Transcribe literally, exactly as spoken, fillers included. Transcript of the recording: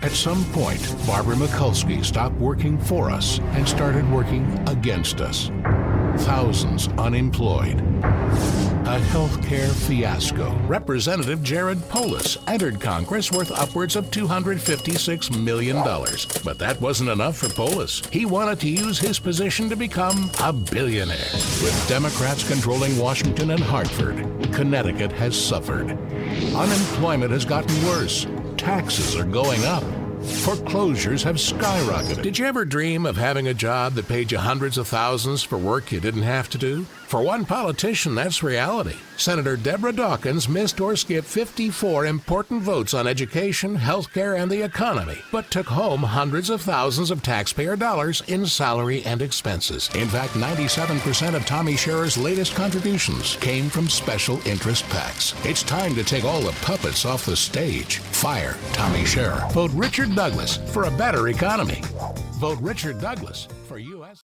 At some point, Barbara Mikulski stopped working for us and started working against us. Thousands unemployed. A healthcare fiasco. Representative Jared Polis entered Congress worth upwards of two hundred fifty-six million dollars. But that wasn't enough for Polis. He wanted to use his position to become a billionaire. With Democrats controlling Washington and Hartford, Connecticut has suffered. Unemployment has gotten worse. Taxes are going up. Foreclosures have skyrocketed. Did you ever dream of having a job that paid you hundreds of thousands for work you didn't have to do? For one politician, that's reality. Senator Deborah Dawkins missed or skipped fifty-four important votes on education, healthcare, and the economy, but took home hundreds of thousands of taxpayer dollars in salary and expenses. In fact, ninety-seven percent of Tommy Scherer's latest contributions came from special interest PACs. It's time to take all the puppets off the stage. Fire Tommy Scherer. Vote Richard Douglas for a better economy. Vote Richard Douglas for U S